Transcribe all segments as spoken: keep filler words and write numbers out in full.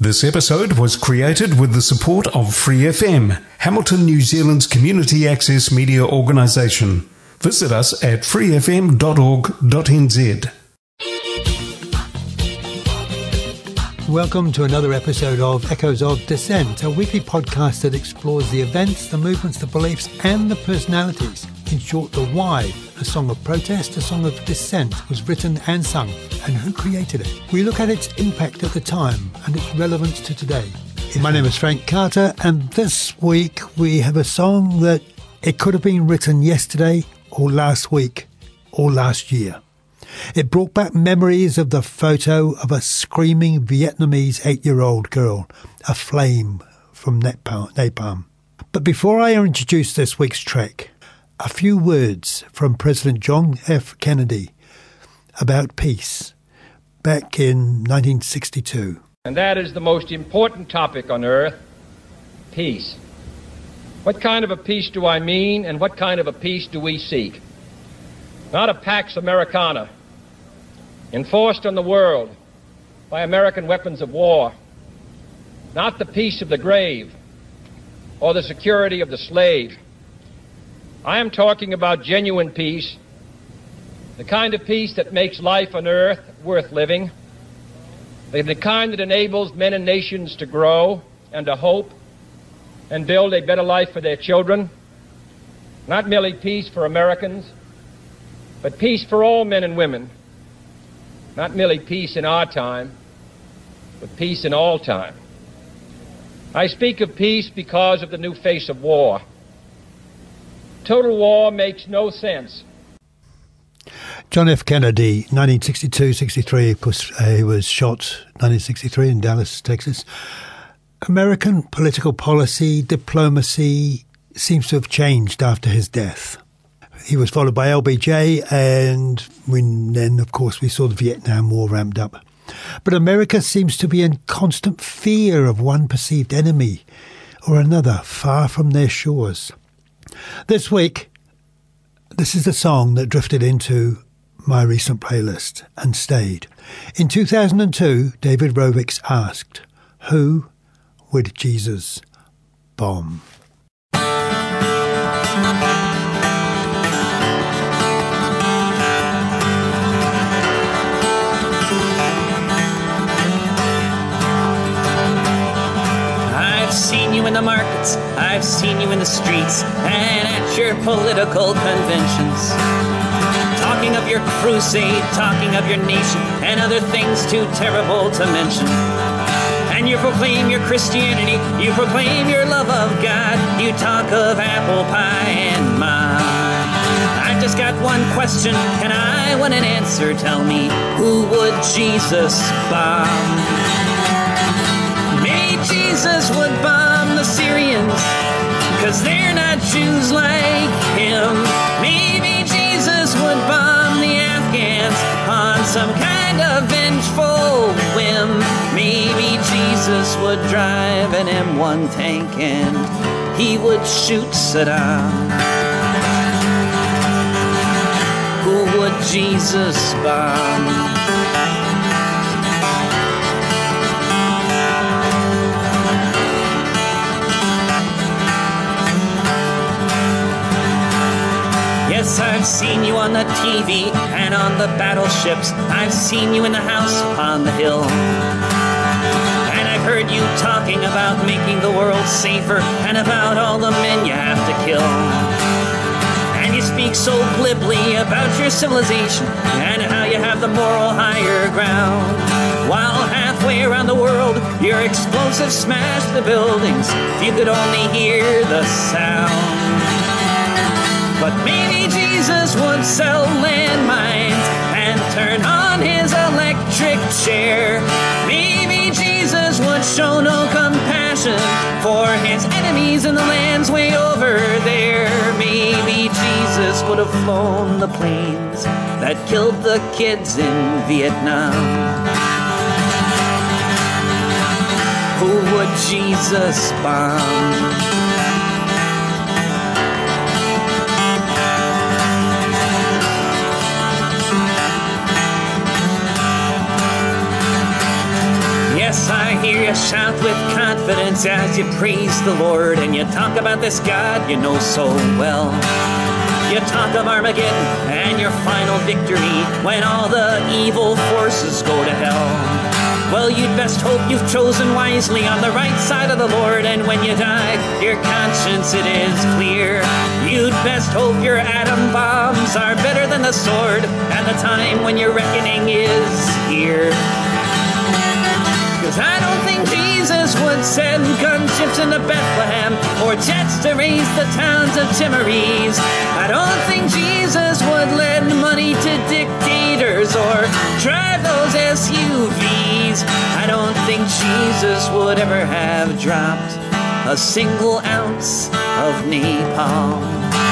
This episode was created with the support of Free F M, Hamilton, New Zealand's community access media organisation. Visit us at free f m dot org dot n z. Welcome to another episode of Echoes of Dissent, a weekly podcast that explores the events, the movements, the beliefs and the personalities. In short, the why a song of protest, a song of dissent was written and sung, and who created it. We look at its impact at the time and its relevance to today. My name is Frank Carter, and this week we have a song that it could have been written yesterday or last week or last year. It brought back memories of the photo of a screaming Vietnamese eight-year-old girl, aflame from napalm. But before I introduce this week's track, a few words from President John F. Kennedy about peace back in nineteen sixty-two. And that is the most important topic on earth, peace. What kind of a peace do I mean, and what kind of a peace do we seek? Not a Pax Americana, enforced on the world by American weapons of war. Not the peace of the grave or the security of the slave. I am talking about genuine peace, the kind of peace that makes life on earth worth living, the kind that enables men and nations to grow and to hope and build a better life for their children. Not merely peace for Americans, but peace for all men and women. Not merely peace in our time, but peace in all time. I speak of peace because of the new face of war. Total war makes no sense. John F. Kennedy, nineteen sixty-two sixty-three, of course, uh, he was shot nineteen sixty-three in Dallas, Texas. American political policy, diplomacy seems to have changed after his death. He was followed by L B J, and when then, of course, we saw the Vietnam War ramped up. But America seems to be in constant fear of one perceived enemy or another far from their shores. This week, this is the song that drifted into my recent playlist and stayed. In two thousand two, David Rovics asked, who would Jesus bomb? I've seen you in the markets, I've seen you in the streets, and at your political conventions. Talking of your crusade, talking of your nation, and other things too terrible to mention. And you proclaim your Christianity, you proclaim your love of God, you talk of apple pie and mom. I've just got one question, and I want an answer. Tell me, who would Jesus bomb? Maybe Jesus would bomb the Syrians, cause they're not Jews like him. Maybe Jesus would bomb the Afghans on some kind of vengeful whim. Maybe Jesus would drive an M one tank and he would shoot Saddam. Who would Jesus bomb? Yes, I've seen you on the T V and on the battleships. I've seen you in the house upon the hill. And I've heard you talking about making the world safer and about all the men you have to kill. And you speak so glibly about your civilization and how you have the moral higher ground. While halfway around the world, your explosives smash the buildings. If you could only hear the sound. But maybe Jesus would sell landmines and turn on his electric chair. Maybe Jesus would show no compassion for his enemies in the lands way over there. Maybe Jesus would have flown the planes that killed the kids in Vietnam. Who would Jesus bomb? Yes, I hear hear you shout with confidence as you praise the Lord, and you talk about this God you know so well. You talk of Armageddon and your final victory when all the evil forces go to hell. Well, you'd best hope you've chosen wisely on the right side of the Lord, and when you die, your conscience it is clear. You'd best hope your atom bombs are better than the sword, and the time when your reckoning is here. Cause I don't think Jesus would send gunships into Bethlehem or jets to raise the towns of Timorese. I don't think Jesus would lend money to dictators or drive those S U Vs. I don't think Jesus would ever have dropped a single ounce of napalm.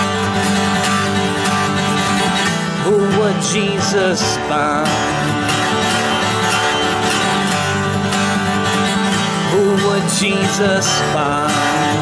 Who would Jesus bomb? Who would Jesus bomb?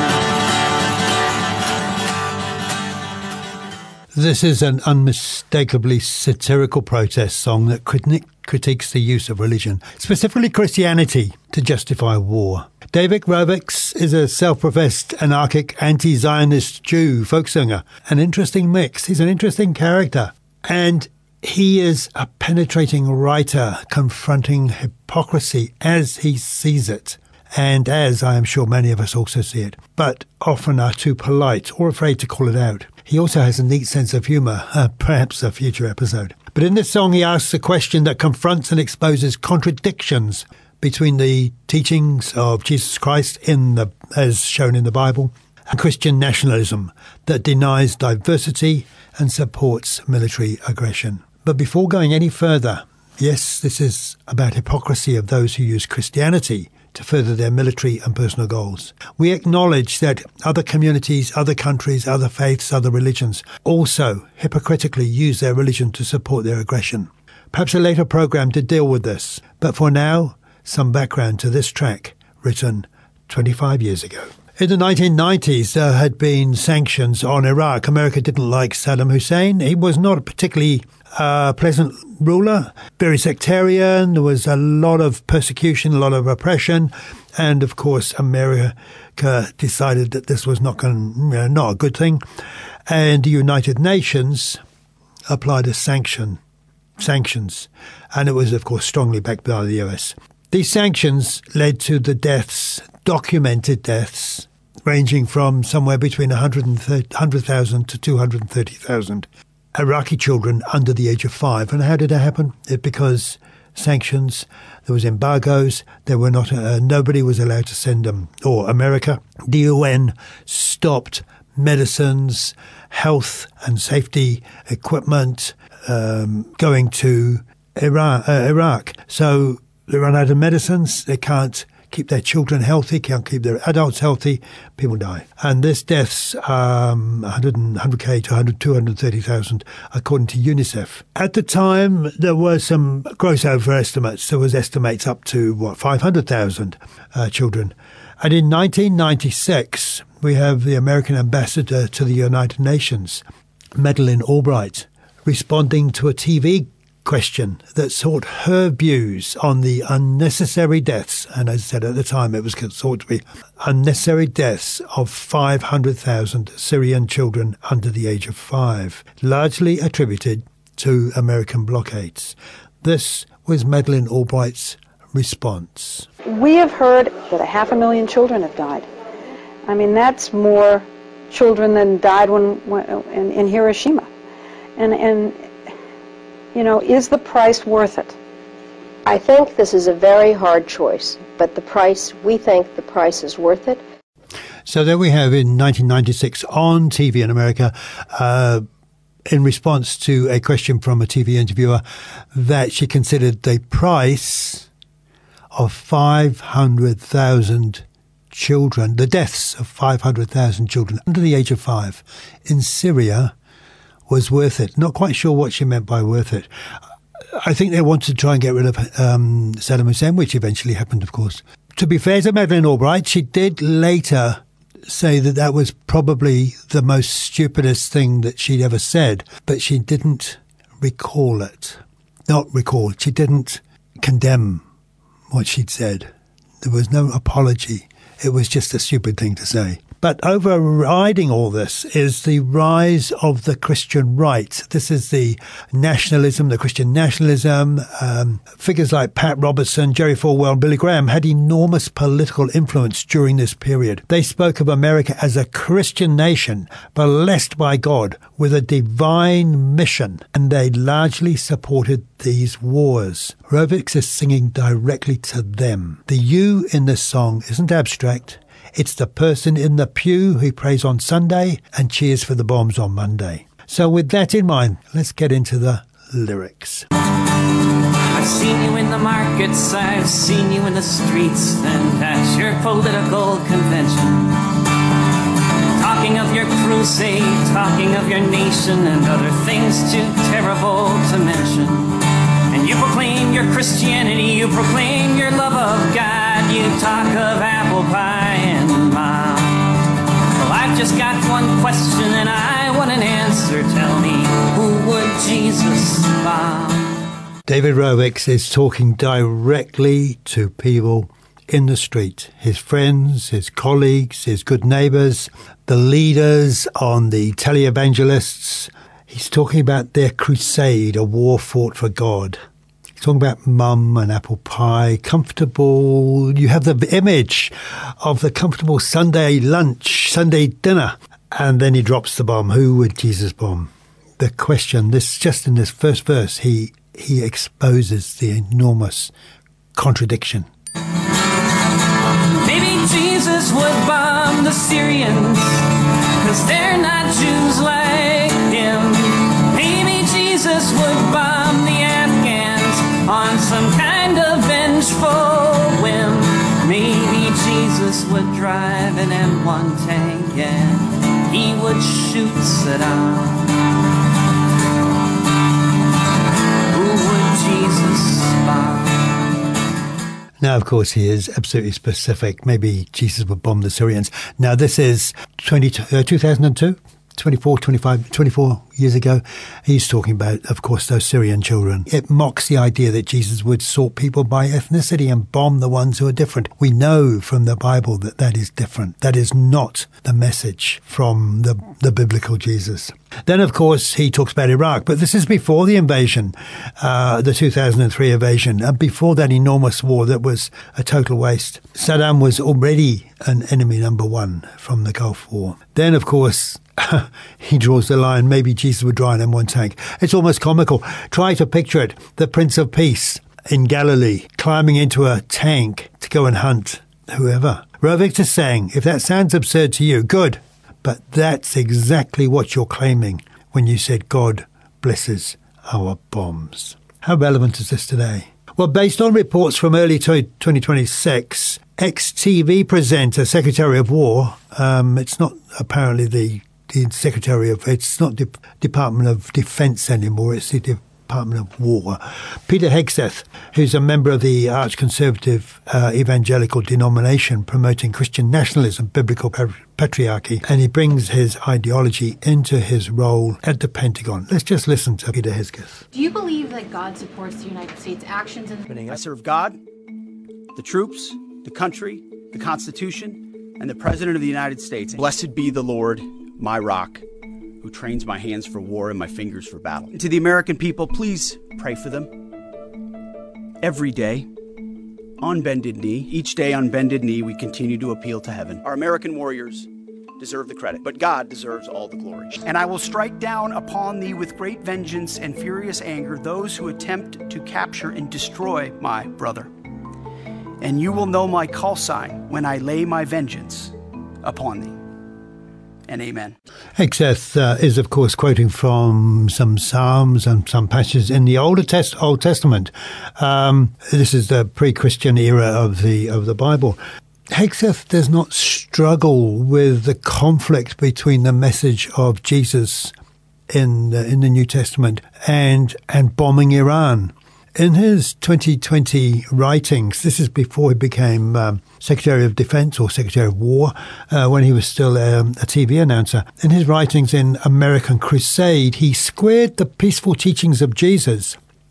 This is an unmistakably satirical protest song that crit- critiques the use of religion, specifically Christianity, to justify war. David Rovics is a self-professed anarchic anti-Zionist Jew folk singer. An interesting mix. He's an interesting character. And he is a penetrating writer confronting hypocrisy as he sees it, and as I am sure many of us also see it, but often are too polite or afraid to call it out. He also has a neat sense of humour, uh, perhaps a future episode. But in this song he asks a question that confronts and exposes contradictions between the teachings of Jesus Christ in the as shown in the Bible and Christian nationalism that denies diversity and supports military aggression. But before going any further, yes, this is about hypocrisy of those who use Christianity to further their military and personal goals. We acknowledge that other communities, other countries, other faiths, other religions also hypocritically use their religion to support their aggression. Perhaps a later program to deal with this, but for now, some background to this track written twenty-five years ago. In the nineteen nineties, there had been sanctions on Iraq. America didn't like Saddam Hussein. He was not a particularly uh, pleasant ruler, very sectarian. There was a lot of persecution, a lot of oppression. And, of course, America decided that this was not, going, you know, not a good thing. And the United Nations applied a sanction, sanctions. And it was, of course, strongly backed by the U S. These sanctions led to the deaths, documented deaths, ranging from somewhere between one hundred thousand to two hundred thirty thousand Iraqi children under the age of five. And how did that happen? It because sanctions, there was embargoes, there were not, uh, nobody was allowed to send them, or America. The U N stopped medicines, health and safety equipment um, going to Iran, uh, Iraq. So they run out of medicines, they can't keep their children healthy, can't keep their adults healthy, people die. And this deaths, um, one hundred, one hundred K to one hundred, two hundred thirty thousand, according to UNICEF. At the time, there were some gross overestimates. There was estimates up to, what, five hundred thousand uh, children. And in nineteen ninety-six, we have the American ambassador to the United Nations, Madeleine Albright, responding to a T V question that sought her views on the unnecessary deaths, and as I said at the time, it was thought to be unnecessary deaths of five hundred thousand Syrian children under the age of five, largely attributed to American blockades. This was Madeleine Albright's response. We have heard that a half a million children have died. I mean, that's more children than died when, when in, in Hiroshima. And and you know, is the price worth it? I think this is a very hard choice, but the price, we think the price is worth it. So there we have in nineteen ninety-six on T V in America, uh, in response to a question from a T V interviewer, that she considered the price of five hundred thousand children, the deaths of five hundred thousand children under the age of five in Syria was worth it. Not quite sure what she meant by worth it. I think they wanted to try and get rid of um, Saddam Hussein, which eventually happened, of course. To be fair to Madeleine Albright, she did later say that that was probably the most stupidest thing that she'd ever said, but she didn't recall it. Not recall, she didn't condemn what she'd said. There was no apology. It was just a stupid thing to say. But overriding all this is the rise of the Christian right. This is the nationalism, the Christian nationalism. Um, figures like Pat Robertson, Jerry Falwell, Billy Graham had enormous political influence during this period. They spoke of America as a Christian nation, blessed by God, with a divine mission, and they largely supported these wars. Rovix is singing directly to them. The you in this song isn't abstract. It's the person in the pew who prays on Sunday and cheers for the bombs on Monday. So with that in mind, let's get into the lyrics. I've seen you in the markets, I've seen you in the streets, and at your political convention. Talking of your crusade, talking of your nation, and other things too terrible to mention. And you proclaim your Christianity, you proclaim your love of God. You talk of apple pie and mom. Well, I've just got one question and I want an answer. Tell me, who would Jesus bomb? David Rovix is talking directly to people in the street. His friends, his colleagues, his good neighbours, the leaders on the televangelists. He's talking about their crusade, a war fought for God. He's talking about mum and apple pie, comfortable. You have the image of the comfortable Sunday lunch, Sunday dinner. And then he drops the bomb. Who would Jesus bomb? The question, this just in this first verse, he, he exposes the enormous contradiction. Maybe Jesus would bomb the Syrians, 'cause they're not Jews like him. Maybe Jesus would bomb the Afghans on some kind of vengeful whim. Maybe Jesus would drive an M one tank and he would shoot Saddam. Who would Jesus bomb? Now, of course, he is absolutely specific. Maybe Jesus would bomb the Syrians. Now, this is twenty, uh, two thousand two, twenty-four, twenty-five, twenty-four years ago. He's talking about, of course, those Syrian children. It mocks the idea that Jesus would sort people by ethnicity and bomb the ones who are different. We know from the Bible that that is different. That is not the message from the, the biblical Jesus. Then, of course, he talks about Iraq, but this is before the invasion, uh, the two thousand three invasion, and before that enormous war that was a total waste. Saddam was already an enemy number one from the Gulf War. Then, of course, he draws the line. Maybe Jesus would drive an M one tank. It's almost comical. Try to picture it. The Prince of Peace in Galilee climbing into a tank to go and hunt whoever. Rovix is saying, if that sounds absurd to you, good. But that's exactly what you're claiming when you said God blesses our bombs. How relevant is this today? Well, based on reports from early twenty twenty-six, ex-T V presenter, Secretary of War, um, it's not apparently the, the Secretary of, it's not the Department of Defense anymore, it's the Department of War. Peter Hegseth, who's a member of the arch-conservative uh, evangelical denomination promoting Christian nationalism, biblical patriarchy, and he brings his ideology into his role at the Pentagon. Let's just listen to Peter Hegseth. Do you believe that God supports the United States' actions? In- I serve God, the troops, the country, the Constitution, and the President of the United States. Blessed be the Lord, my rock, who trains my hands for war and my fingers for battle. And to the American people, please pray for them. Every day, on bended knee, each day on bended knee, we continue to appeal to heaven. Our American warriors deserve the credit, but God deserves all the glory. And I will strike down upon thee with great vengeance and furious anger those who attempt to capture and destroy my brother. And you will know my call sign when I lay my vengeance upon thee. And amen. Hegseth uh, is, of course, quoting from some Psalms and some passages in the Older Test, Old Testament. Um, this is the pre-Christian era of the of the Bible. Hegseth does not struggle with the conflict between the message of Jesus in the, in the New Testament and and bombing Iran. In his twenty twenty writings, this is before he became um, Secretary of Defense or Secretary of War, uh, when he was still um, a T V announcer. In his writings in American Crusade, he squared the peaceful teachings of Jesus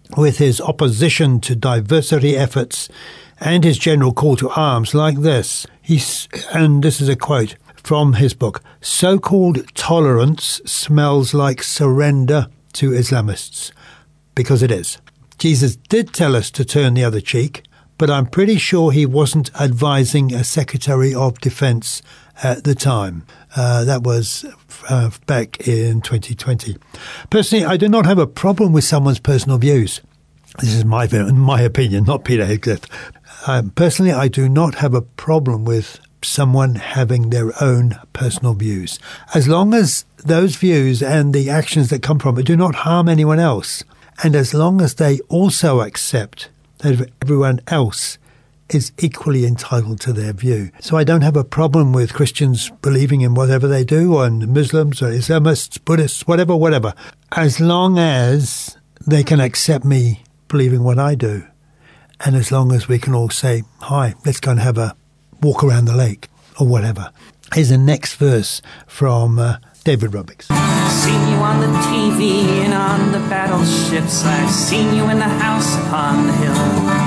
with his opposition to diversity efforts and his general call to arms like this. He's, and this is a quote from his book, "So-called tolerance smells like surrender to Islamists," because it is. Jesus did tell us to turn the other cheek, but I'm pretty sure he wasn't advising a Secretary of Defense at the time. Uh, that was uh, back in twenty twenty. Personally, I do not have a problem with someone's personal views. This is my my opinion, not Peter Heathcliff. Um, personally, I do not have a problem with someone having their own personal views, as long as those views and the actions that come from it do not harm anyone else, and as long as they also accept that everyone else is equally entitled to their view. So I don't have a problem with Christians believing in whatever they do, or Muslims or Islamists, Buddhists, whatever, whatever, as long as they can accept me believing what I do, and as long as we can all say, "Hi, let's go and have a walk around the lake," or whatever. Here's the next verse from uh, David Robbins. I've seen you on the T V and on the battleships. I've seen you in the house upon the hill.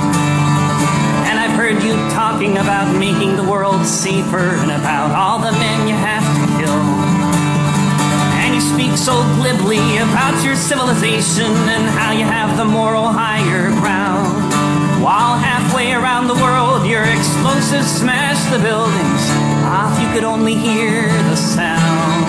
And I've heard you talking about making the world safer and about all the men you have to kill. And you speak so glibly about your civilization and how you have the moral higher ground. While halfway around the world your explosives smash the buildings. Ah, if you could only hear the sound.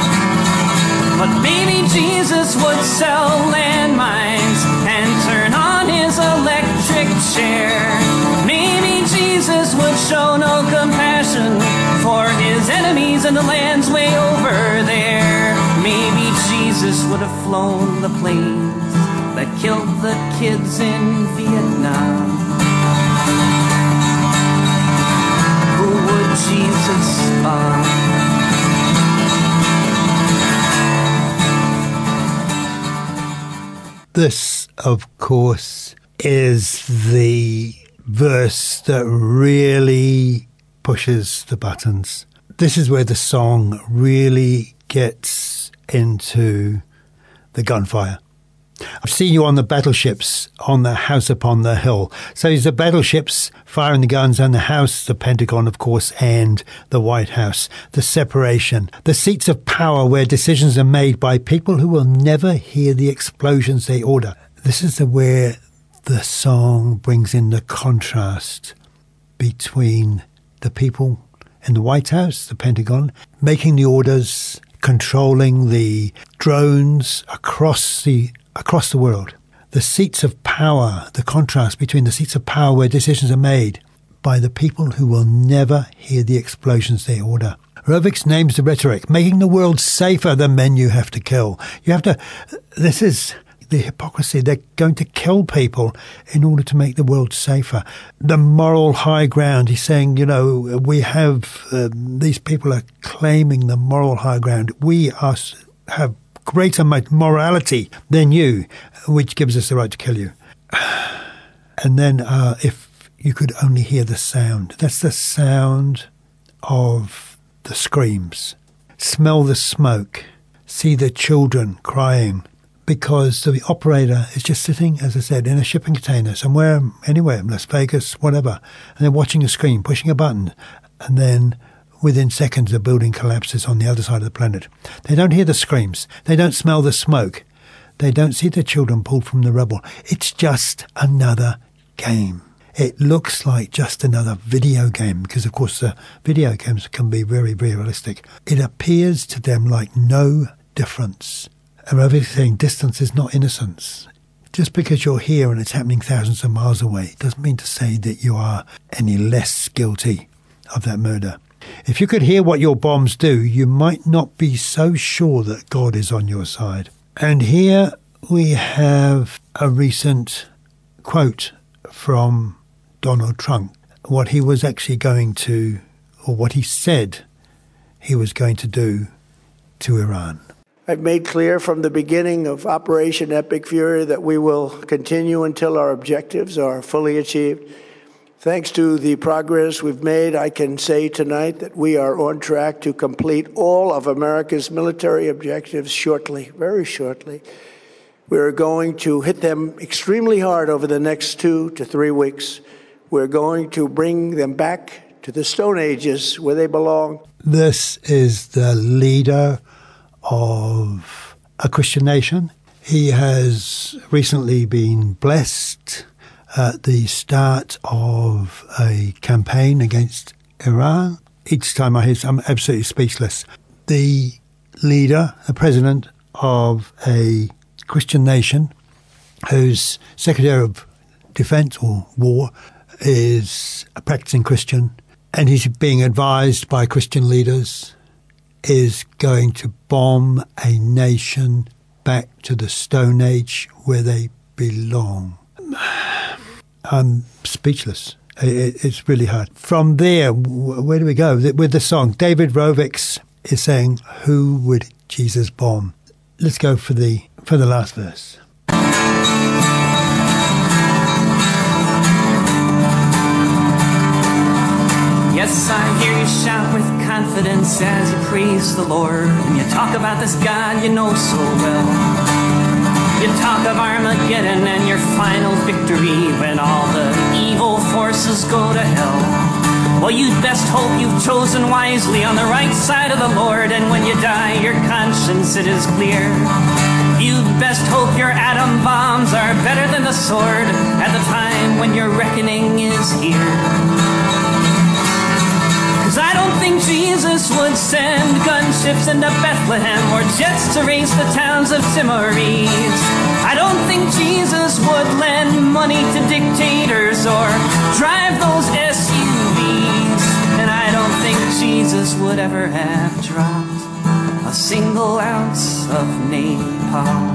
But maybe Jesus would sell landmines and turn on his electric chair. Maybe Jesus would show no compassion for his enemies in the lands way over there. Maybe Jesus would have flown the planes that killed the kids in Vietnam. Who would Jesus bomb? This, of course, is the verse that really pushes the buttons. This is where the song really gets into the gunfire. I've seen you on the battleships, on the house upon the hill. So it's the battleships firing the guns, and the house, the Pentagon, of course, and the White House. The separation, the seats of power where decisions are made by people who will never hear the explosions they order. This is the, where the song brings in the contrast between the people in the White House, the Pentagon, making the orders, controlling the drones across the across the world. The seats of power, the contrast between the seats of power where decisions are made by the people who will never hear the explosions they order. Rovics names the rhetoric, making the world safer than men you have to kill. You have to, this is the hypocrisy. They're going to kill people in order to make the world safer. The moral high ground, he's saying, you know, we have, uh, these people are claiming the moral high ground. We are, have greater morality than you, which gives us the right to kill you. And then uh, if you could only hear the sound. That's the sound of the screams. Smell the smoke. See the children crying. Because the operator is just sitting, as I said, in a shipping container somewhere, anywhere, Las Vegas, whatever. And they're watching a screen, pushing a button. And then within seconds, the building collapses on the other side of the planet. They don't hear the screams. They don't smell the smoke. They don't see the children pulled from the rubble. It's just another game. It looks like just another video game because, of course, the video games can be very, very realistic. It appears to them like no difference. And everything, distance is not innocence. Just because you're here and it's happening thousands of miles away doesn't mean to say that you are any less guilty of that murder. If you could hear what your bombs do, you might not be so sure that God is on your side. And here we have a recent quote from Donald Trump, what he was actually going to, or what he said he was going to do to Iran. I've made clear from the beginning of Operation Epic Fury that we will continue until our objectives are fully achieved. Thanks to the progress we've made, I can say tonight that we are on track to complete all of America's military objectives shortly, very shortly. We're going to hit them extremely hard over the next two to three weeks. We're going to bring them back to the Stone Ages where they belong. This is the leader of a Christian nation. He has recently been blessed at the start of a campaign against Iran. Each time I hear this, I'm absolutely speechless. The leader, the president of a Christian nation whose Secretary of Defense or War is a practicing Christian, and he's being advised by Christian leaders, is going to bomb a nation back to the Stone Age where they belong. I'm speechless. It's really hard. From there, where do we go? With the song, David Rovics is saying, who would Jesus bomb? Let's go for the for the last verse. Yes, I hear you shout with confidence as you praise the Lord, and you talk about this God you know so well. You talk of Armageddon and your final victory when all the evil forces go to hell. Well, you'd best hope you've chosen wisely on the right side of the Lord, and when you die, your conscience, it is clear. You'd best hope your atom bombs are better than the sword at the time when your reckoning is here. 'Cause I don't think Jesus would send gunships into Bethlehem or jets to race the towns of Timorese. I don't think Jesus would lend money to dictators or drive those S U Vs. And I don't think Jesus would ever have dropped a single ounce of napalm.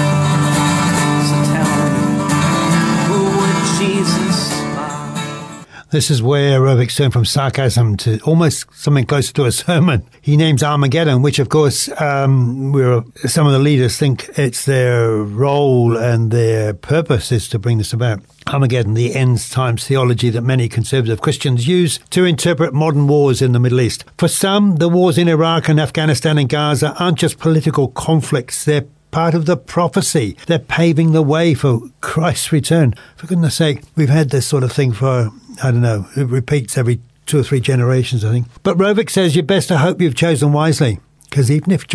So tell me, who would Jesus bomb? This is where Rovics turned from sarcasm to almost something closer to a sermon. He names Armageddon, which, of course, um, we're, some of the leaders think it's their role and their purpose is to bring this about. Armageddon, the end times theology that many conservative Christians use to interpret modern wars in the Middle East. For some, the wars in Iraq and Afghanistan and Gaza aren't just political conflicts, they're part of the prophecy. They're paving the way for Christ's return. For goodness sake, we've had this sort of thing for, I don't know, it repeats every two or three generations, I think. But Rovic says you best to hope you've chosen wisely, because even if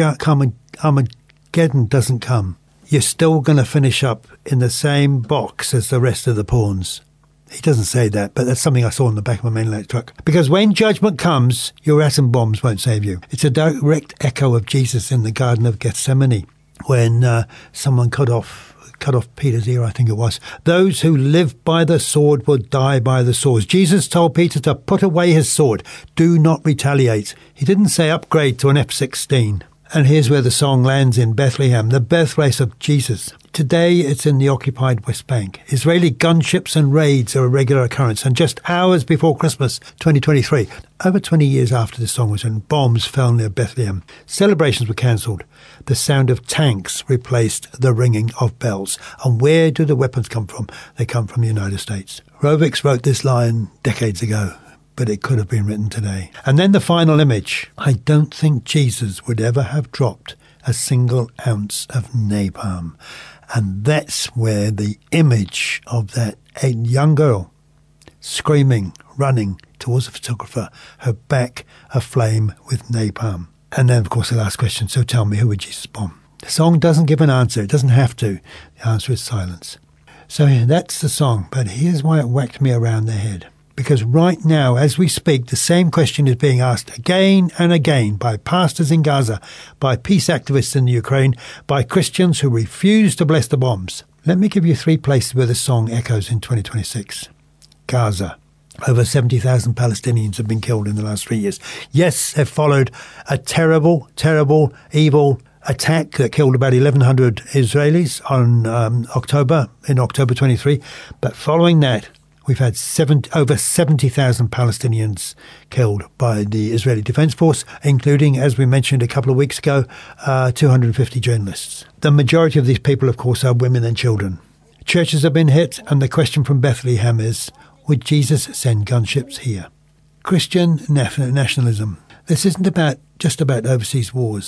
Armageddon doesn't come, you're still going to finish up in the same box as the rest of the pawns. He doesn't say that, but that's something I saw in the back of my mainline truck. Because when judgment comes, your atom bombs won't save you. It's a direct echo of Jesus in the Garden of Gethsemane, when uh, someone cut off cut off Peter's ear, I think it was. Those who live by the sword will die by the sword. Jesus told Peter to put away his sword. Do not retaliate. He didn't say upgrade to an F sixteen. And here's where the song lands in Bethlehem, the birthplace of Jesus. Today, it's in the occupied West Bank. Israeli gunships and raids are a regular occurrence. And just hours before Christmas twenty twenty-three, over twenty years after the song was written, bombs fell near Bethlehem. Celebrations were cancelled. The sound of tanks replaced the ringing of bells. And where do the weapons come from? They come from the United States. Rovics wrote this line decades ago, but it could have been written today. And then the final image. I don't think Jesus would ever have dropped a single ounce of napalm. And that's where the image of that young girl screaming, running towards the photographer, her back aflame with napalm. And then, of course, the last question, so tell me, who would Jesus bomb? The song doesn't give an answer. It doesn't have to. The answer is silence. So yeah, that's the song. But here's why it whacked me around the head. Because right now, as we speak, the same question is being asked again and again by pastors in Gaza, by peace activists in the Ukraine, by Christians who refuse to bless the bombs. Let me give you three places where the song echoes in twenty twenty-six. Gaza. Over seventy thousand Palestinians have been killed in the last three years. Yes, they've followed a terrible, terrible, evil attack that killed about eleven hundred Israelis on um, October, in October twenty-three. But following that, we've had seven, over seventy thousand Palestinians killed by the Israeli Defense Force, including, as we mentioned a couple of weeks ago, uh, two hundred fifty journalists. The majority of these people, of course, are women and children. Churches have been hit, and the question from Bethlehem is, would Jesus send gunships here? Christian nationalism. This isn't about just about overseas wars.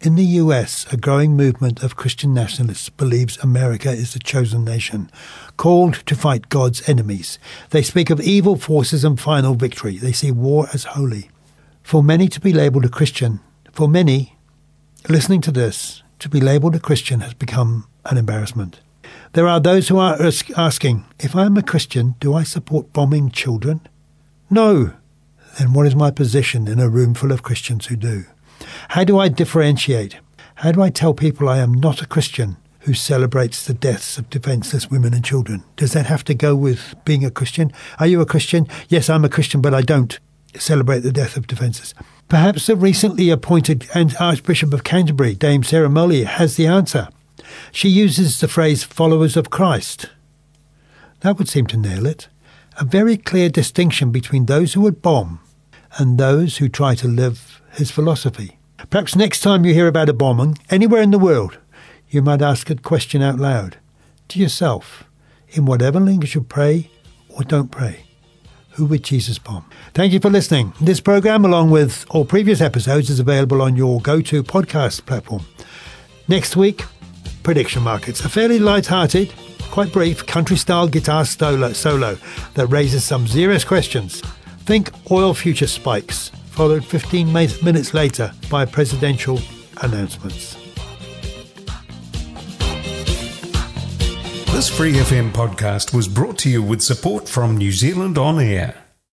In the U S, a growing movement of Christian nationalists believes America is the chosen nation, called to fight God's enemies. They speak of evil forces and final victory. They see war as holy. For many to be labelled a Christian, for many, listening to this, to be labelled a Christian has become an embarrassment. There are those who are asking, if I am a Christian, do I support bombing children? No. Then what is my position in a room full of Christians who do? How do I differentiate? How do I tell people I am not a Christian who celebrates the deaths of defenceless women and children? Does that have to go with being a Christian? Are you a Christian? Yes, I'm a Christian, but I don't celebrate the death of defenceless. Perhaps the recently appointed Archbishop of Canterbury, Dame Sarah Mollier, has the answer. She uses the phrase followers of Christ. That would seem to nail it. A very clear distinction between those who would bomb and those who try to live his philosophy. Perhaps next time you hear about a bombing anywhere in the world, you might ask a question out loud to yourself, in whatever language you pray or don't pray. Who would Jesus bomb? Thank you for listening. This program, along with all previous episodes, is available on your go-to podcast platform. Next week, prediction markets. A fairly light-hearted, quite brief, country-style guitar solo, solo that raises some serious questions. Think oil future spikes, followed fifteen minutes later by presidential announcements. This Free F M podcast was brought to you with support from New Zealand On Air.